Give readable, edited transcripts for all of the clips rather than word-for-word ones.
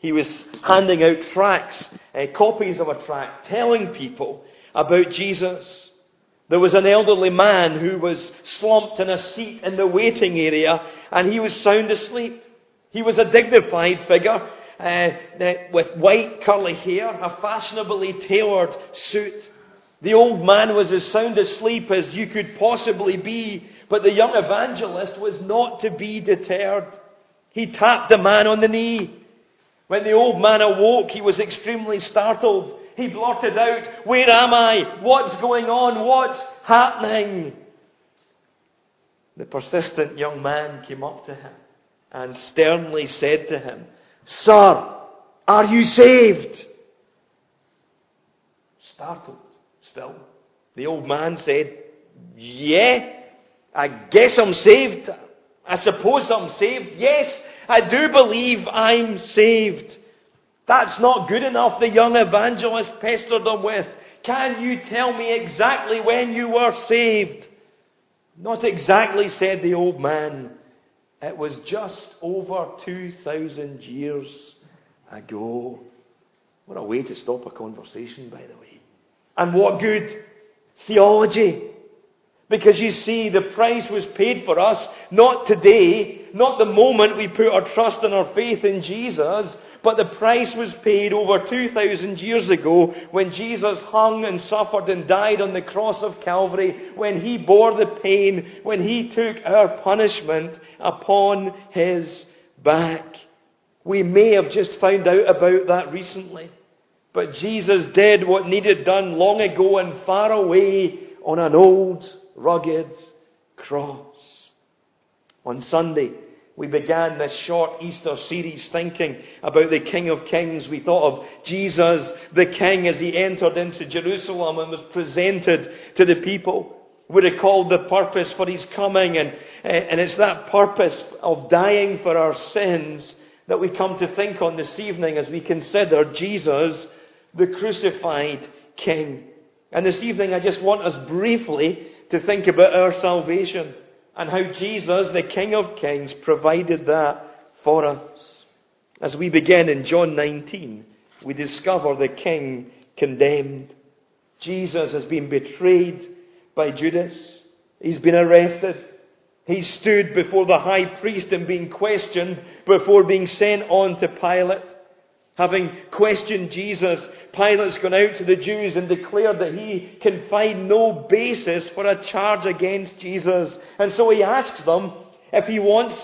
He was handing out tracts, copies of a tract, telling people about Jesus. There was an elderly man who was slumped in a seat in the waiting area, and he was sound asleep. He was a dignified figure with white curly hair, a fashionably tailored suit. The old man was as sound asleep as you could possibly be, but the young evangelist was not to be deterred. He tapped the man on the knee. When the old man awoke, he was extremely startled. He blurted out, "Where am I? What's going on? What's happening?" The persistent young man came up to him and sternly said to him, "Sir, are you saved?" Startled still, the old man said, "Yeah, I guess I'm saved. I suppose I'm saved. Yes, I do believe I'm saved." "That's not good enough," the young evangelist pestered him with. "Can you tell me exactly when you were saved?" "Not exactly," said the old man. "It was just over 2,000 years ago." What a way to stop a conversation, by the way. And what good theology. Because you see, the price was paid for us, not today, not the moment we put our trust and our faith in Jesus, but the price was paid over 2,000 years ago when Jesus hung and suffered and died on the cross of Calvary, when He bore the pain, when He took our punishment upon His back. We may have just found out about that recently, but Jesus did what needed done long ago and far away on an old, rugged cross. On Sunday, we began this short Easter series thinking about the King of Kings. We thought of Jesus, the King, as He entered into Jerusalem and was presented to the people. We recalled the purpose for His coming, and it's that purpose of dying for our sins that we come to think on this evening as we consider Jesus, the crucified King. And this evening I just want us briefly to think about our salvation and how Jesus, the King of Kings, provided that for us. As we begin in John 19, we discover the King condemned. Jesus has been betrayed by Judas. He's been arrested. He stood before the high priest and being questioned before being sent on to Pilate. Having questioned Jesus, Pilate's gone out to the Jews and declared that he can find no basis for a charge against Jesus. And so he asks them if they want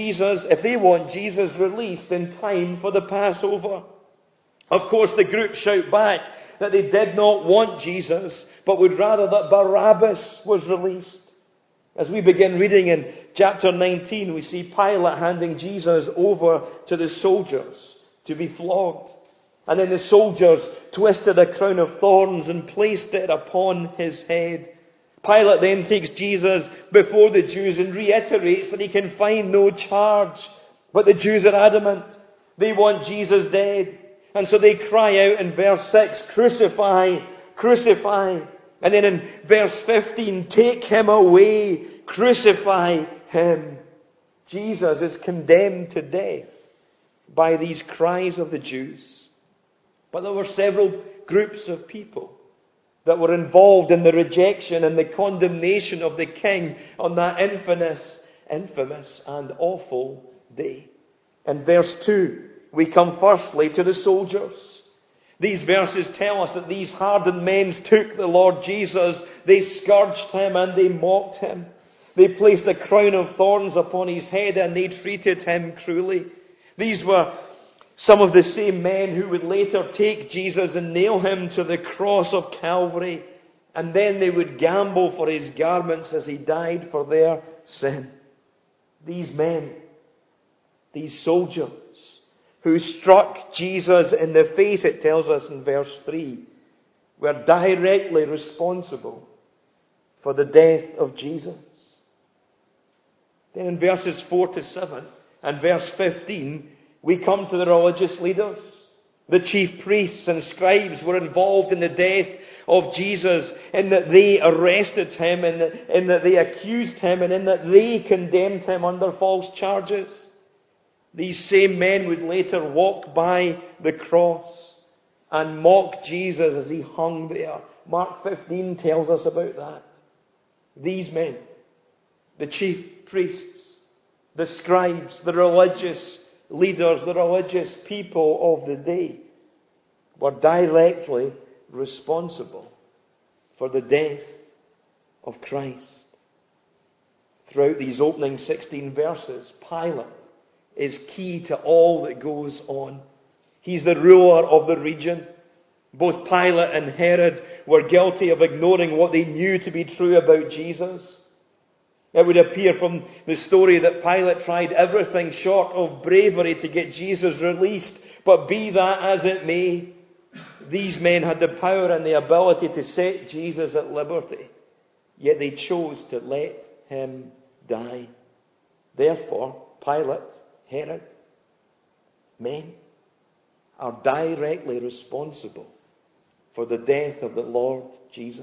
Jesus released in time for the Passover. Of course, the group shout back that they did not want Jesus, but would rather that Barabbas was released. As we begin reading in chapter 19, we see Pilate handing Jesus over to the soldiers to be flogged. And then the soldiers twisted a crown of thorns and placed it upon His head. Pilate then takes Jesus before the Jews and reiterates that he can find no charge. But the Jews are adamant. They want Jesus dead. And so they cry out in verse 6, "Crucify, crucify." And then in verse 15, "Take Him away, crucify Him." Jesus is condemned to death by these cries of the Jews. But there were several groups of people that were involved in the rejection and the condemnation of the King on that infamous and awful day. In verse 2, we come firstly to the soldiers. These verses tell us that these hardened men took the Lord Jesus, they scourged Him and they mocked Him. They placed a crown of thorns upon His head and they treated Him cruelly. These were some of the same men who would later take Jesus and nail Him to the cross of Calvary. And then they would gamble for His garments as He died for their sin. These men, these soldiers, who struck Jesus in the face, it tells us in verse 3, were directly responsible for the death of Jesus. Then in verses 4 to 7 and verse 15, we come to the religious leaders. The chief priests and scribes were involved in the death of Jesus, in that they arrested Him, in that they accused Him, and in that they condemned Him under false charges. These same men would later walk by the cross and mock Jesus as he hung there. Mark 15 tells us about that. These men, the chief priests, the scribes, the religious leaders, the religious people of the day, were directly responsible for the death of Christ. Throughout these opening 16 verses, Pilate is key to all that goes on. He's the ruler of the region. Both Pilate and Herod were guilty of ignoring what they knew to be true about Jesus. It would appear from the story that Pilate tried everything short of bravery to get Jesus released. But be that as it may, these men had the power and the ability to set Jesus at liberty. Yet they chose to let him die. Therefore, Pilate, Herod, men are directly responsible for the death of the Lord Jesus.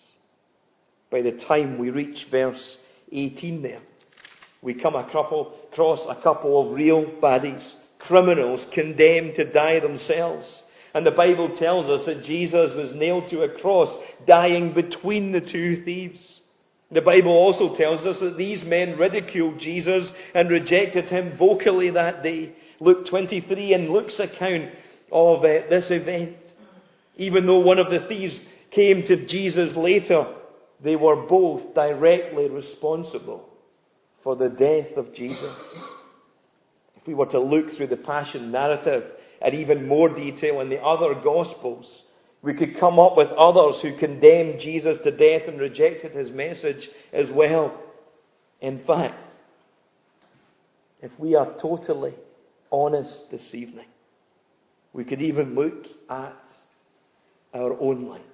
By the time we reach verse 18 there, we come across a couple of real baddies, criminals condemned to die themselves. And the Bible tells us that Jesus was nailed to a cross, dying between the two thieves. The Bible also tells us that these men ridiculed Jesus and rejected him vocally that day. Luke 23 in Luke's account of this event. Even though one of the thieves came to Jesus later, they were both directly responsible for the death of Jesus. If we were to look through the Passion narrative in even more detail in the other Gospels, we could come up with others who condemned Jesus to death and rejected his message as well. In fact, if we are totally honest this evening, we could even look at our own lives.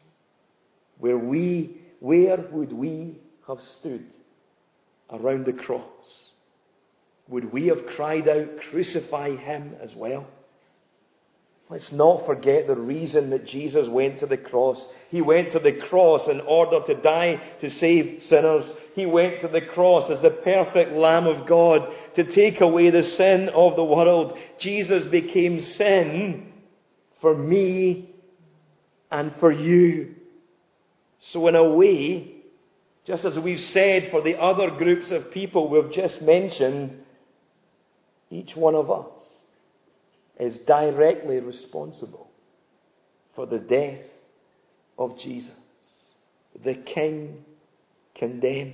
Where would we have stood around the cross? Would we have cried out, "Crucify him" as well? Let's not forget the reason that Jesus went to the cross. He went to the cross in order to die to save sinners. He went to the cross as the perfect Lamb of God to take away the sin of the world. Jesus became sin for me and for you. So in a way, just as we've said for the other groups of people we've just mentioned, each one of us is directly responsible for the death of Jesus, the King condemned.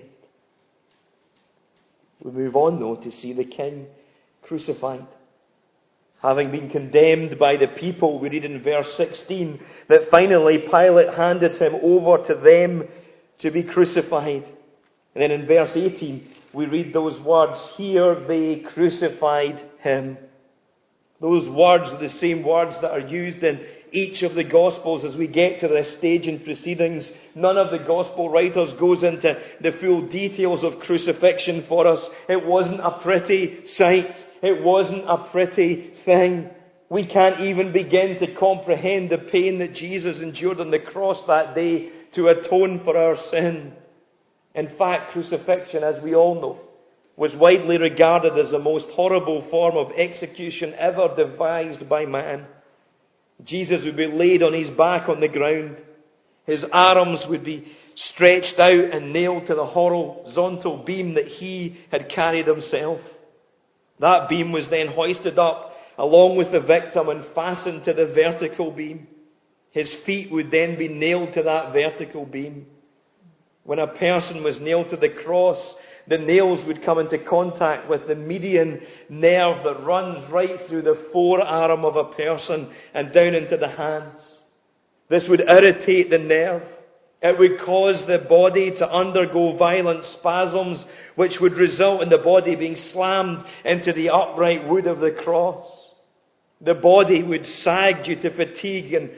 We move on, though, to see the King crucified. Having been condemned by the people, we read in verse 16 that finally Pilate handed him over to them to be crucified. And then in verse 18, we read those words, "Here they crucified him." Those words are the same words that are used in each of the Gospels as we get to this stage in proceedings. None of the Gospel writers goes into the full details of crucifixion for us. It wasn't a pretty sight. It wasn't a pretty thing. We can't even begin to comprehend the pain that Jesus endured on the cross that day to atone for our sin. In fact, crucifixion, as we all know, was widely regarded as the most horrible form of execution ever devised by man. Jesus would be laid on his back on the ground. His arms would be stretched out and nailed to the horizontal beam that he had carried himself. That beam was then hoisted up along with the victim and fastened to the vertical beam. His feet would then be nailed to that vertical beam. When a person was nailed to the cross, the nails would come into contact with the median nerve that runs right through the forearm of a person and down into the hands. This would irritate the nerve. It would cause the body to undergo violent spasms, which would result in the body being slammed into the upright wood of the cross. The body would sag due to fatigue and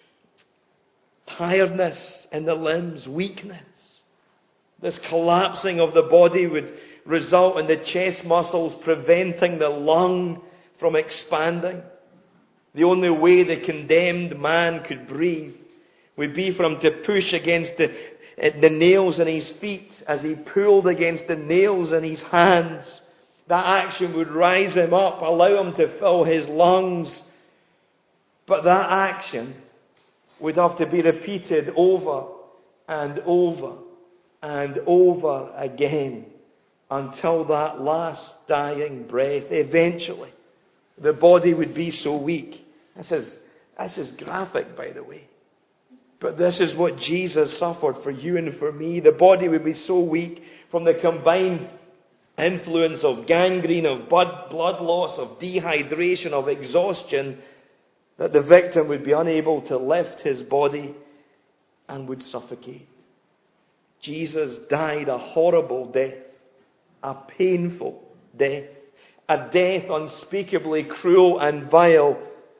tiredness in the limbs, weakness. This collapsing of the body would result in the chest muscles preventing the lung from expanding. The only way the condemned man could breathe would be for him to push against the nails in his feet as he pulled against the nails in his hands. That action would rise him up, allow him to fill his lungs. But that action would have to be repeated over and over and over again until that last dying breath. Eventually, the body would be so weak. This is graphic, by the way. But this is what Jesus suffered for you and for me. The body would be so weak from the combined influence of gangrene, of blood loss, of dehydration, of exhaustion, that the victim would be unable to lift his body and would suffocate. Jesus died a horrible death, a painful death, a death unspeakably cruel and vile,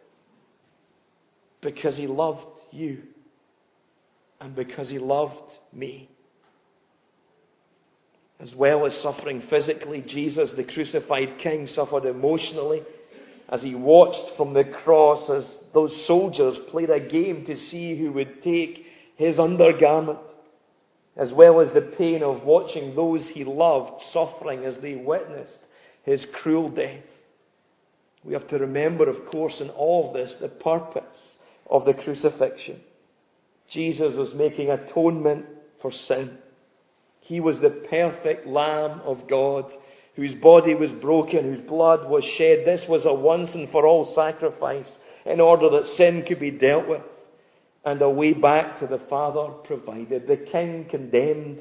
because he loved you and because he loved me. As well as suffering physically, Jesus, the crucified King, suffered emotionally as he watched from the cross as those soldiers played a game to see who would take his undergarment, as well as the pain of watching those he loved suffering as they witnessed his cruel death. We have to remember, of course, in all of this, the purpose of the crucifixion. Jesus was making atonement for sin. He was the perfect Lamb of God, whose body was broken, whose blood was shed. This was a once and for all sacrifice in order that sin could be dealt with and a way back to the Father provided. The King condemned,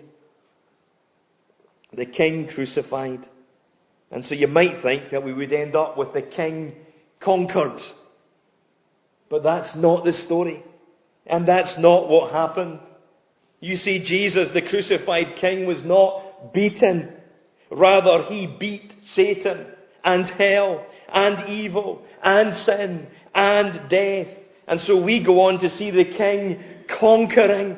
the King crucified. And so you might think that we would end up with the King conquered. But that's not the story. And that's not what happened. You see, Jesus, the crucified King, was not beaten. Rather, he beat Satan and hell and evil and sin and death. And so we go on to see the King conquering.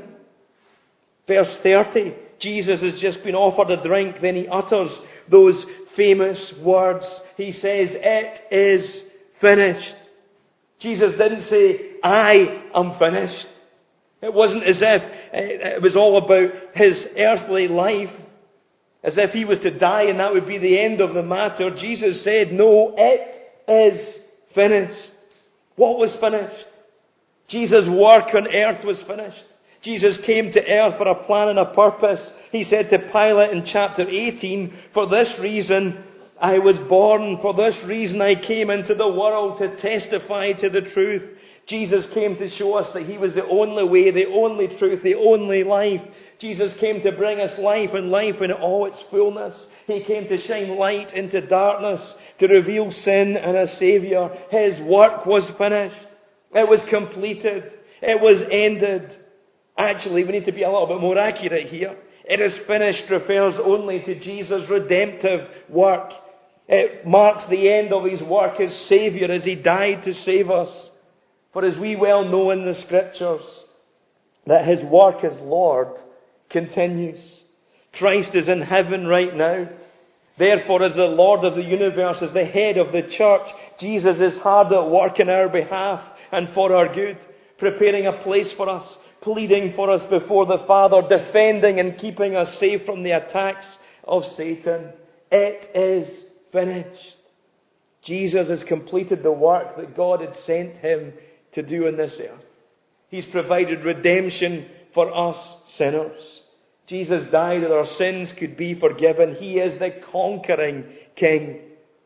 Verse 30, Jesus has just been offered a drink. Then he utters those famous words. He says, "It is finished." Jesus didn't say, "I am finished." It wasn't as if it was all about his earthly life, as if he was to die and that would be the end of the matter. Jesus said, "No, it is finished." What was finished? Jesus' work on earth was finished. Jesus came to earth for a plan and a purpose. He said to Pilate in chapter 18, "For this reason I was born. For this reason I came into the world, to testify to the truth." Jesus came to show us that he was the only way, the only truth, the only life. Jesus came to bring us life and life in all its fullness. He came to shine light into darkness, to reveal sin and a Saviour. His work was finished. It was completed. It was ended. Actually, we need to be a little bit more accurate here. "It is finished" refers only to Jesus' redemptive work. It marks the end of his work as Saviour, as he died to save us. For as we well know in the Scriptures, that his work as Lord continues. Christ is in heaven right now. Therefore, as the Lord of the universe, as the head of the church, Jesus is hard at work in our behalf and for our good, preparing a place for us, pleading for us before the Father, defending and keeping us safe from the attacks of Satan. It is finished. Jesus has completed the work that God had sent him to do on this earth. He's provided redemption for us sinners. Jesus died that our sins could be forgiven. He is the conquering King.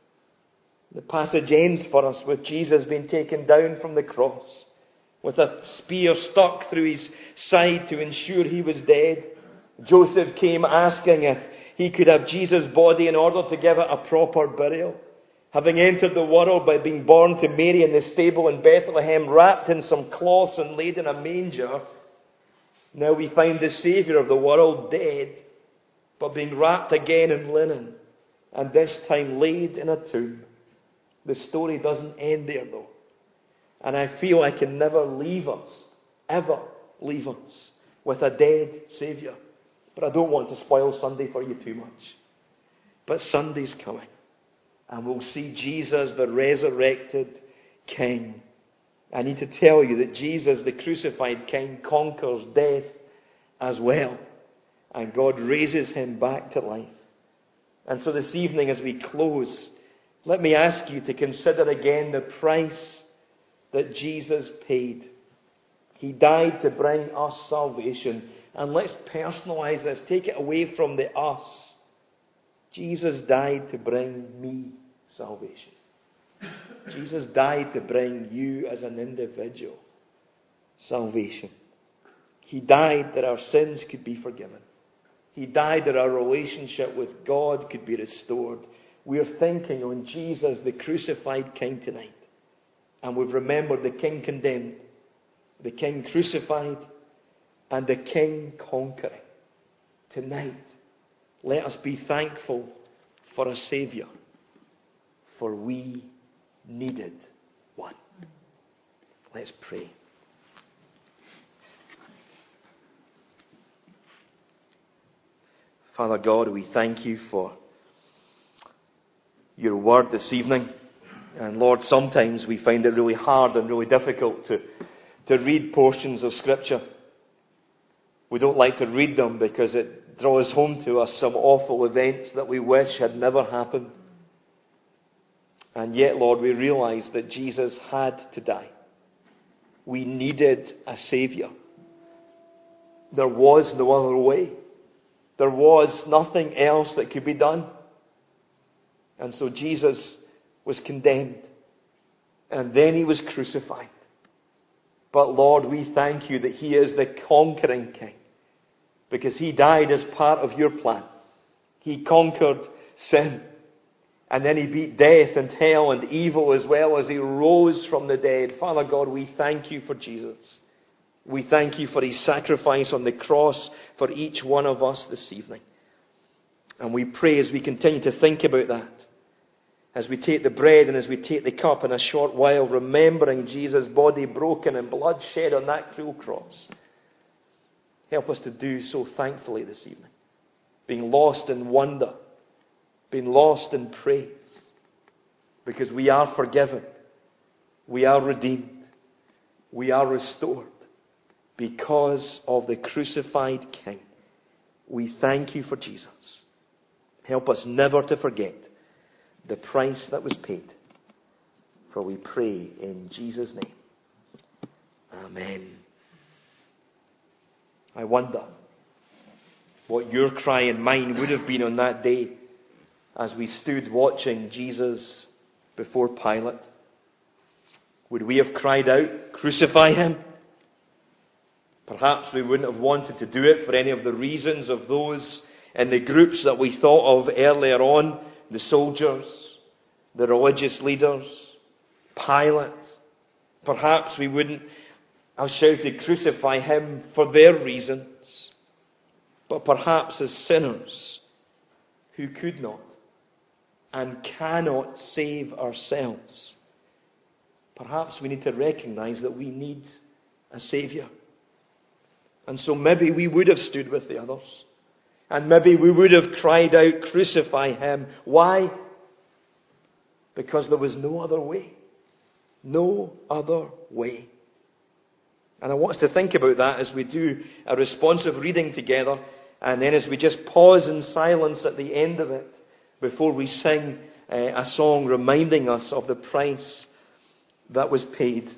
The passage ends for us with Jesus being taken down from the cross, with a spear stuck through his side to ensure he was dead. Joseph came asking if he could have Jesus' body in order to give it a proper burial. Having entered the world by being born to Mary in the stable in Bethlehem, wrapped in some cloths and laid in a manger, now we find the Saviour of the world dead, but being wrapped again in linen, and this time laid in a tomb. The story doesn't end there though. And I feel I can never leave us, ever leave us, with a dead Saviour. But I don't want to spoil Sunday for you too much. But Sunday's coming. And we'll see Jesus, the resurrected King. I need to tell you that Jesus, the crucified King, conquers death as well. And God raises him back to life. And so this evening as we close, let me ask you to consider again the price that Jesus paid. He died to bring us salvation. And let's personalize this. Take it away from the us. Jesus died to bring me salvation. Jesus died to bring you as an individual salvation. He died that our sins could be forgiven. He died that our relationship with God could be restored. We are thinking on Jesus, the crucified King, tonight. And we've remembered the King condemned, the King crucified, and the King conquering. Tonight, let us be thankful for a Saviour, for we needed one. Let's pray. Father God, we thank you for your word this evening. And Lord, sometimes we find it really hard and really difficult to read portions of Scripture. We don't like to read them because it draws home to us some awful events that we wish had never happened. And yet, Lord, we realize that Jesus had to die. We needed a Saviour. There was no other way. There was nothing else that could be done. And so Jesus was condemned. And then he was crucified. But Lord, we thank you that he is the conquering King. Because he died as part of your plan. He conquered sin. And then he beat death and hell and evil as well as he rose from the dead. Father God, we thank you for Jesus. We thank you for his sacrifice on the cross for each one of us this evening. And we pray as we continue to think about that, as we take the bread and as we take the cup in a short while, remembering Jesus' body broken and blood shed on that cruel cross. Help us to do so thankfully this evening. Being lost in wonder, being lost in praise. Because we are forgiven. We are redeemed. We are restored. Because of the crucified King. We thank you for Jesus. Help us never to forget the price that was paid. For we pray in Jesus' name. Amen. I wonder what your cry and mine would have been on that day as we stood watching Jesus before Pilate. Would we have cried out, "Crucify him"? Perhaps we wouldn't have wanted to do it for any of the reasons of those in the groups that we thought of earlier on. The soldiers, the religious leaders, Pilate. Perhaps we wouldn't have shouted, "Crucify him," for their reasons. But perhaps as sinners who could not and cannot save ourselves, perhaps we need to recognize that we need a Saviour. And so maybe we would have stood with the others. And maybe we would have cried out, "Crucify him." Why? Because there was no other way. No other way. And I want us to think about that as we do a responsive reading together. And then as we just pause in silence at the end of it before we sing a song reminding us of the price that was paid.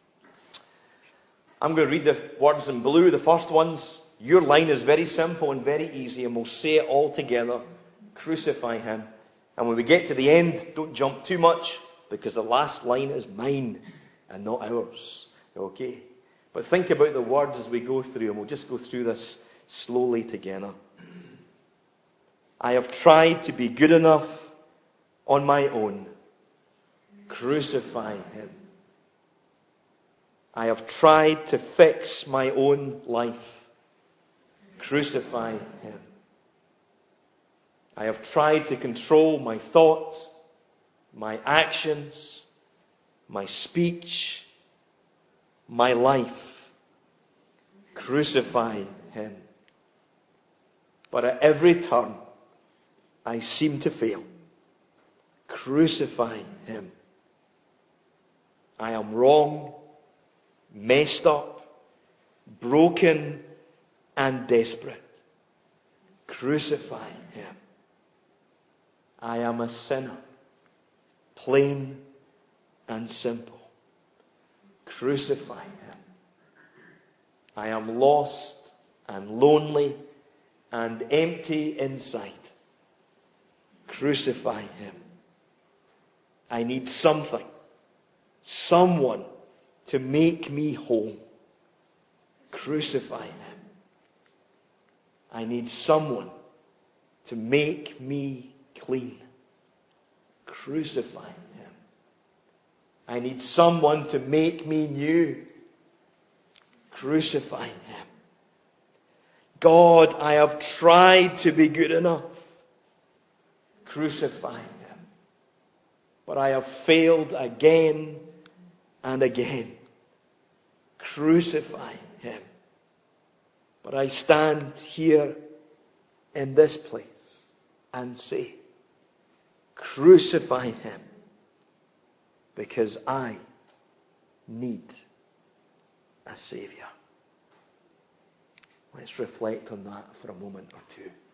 I'm going to read the words in blue, the first ones. Your line is very simple and very easy, and we'll say it all together. Crucify him. And when we get to the end, don't jump too much, because the last line is mine and not ours. Okay? But think about the words as we go through, and we'll just go through this slowly together. I have tried to be good enough on my own. Crucify him. I have tried to fix my own life. Crucify him. I have tried to control my thoughts, my actions, my speech, my life. Crucify him. But at every turn, I seem to fail. Crucify him. I am wrong, messed up, broken, and desperate. Crucify him. I am a sinner, plain and simple. Crucify him. I am lost and lonely and empty inside. Crucify him. I need something, someone to make me whole. Crucify him. I need someone to make me clean. Crucify him. I need someone to make me new. Crucify him. God, I have tried to be good enough. Crucify him. But I have failed again and again. Crucify him. But I stand here in this place and say, crucify him, because I need a Saviour. Let's reflect on that for a moment or two.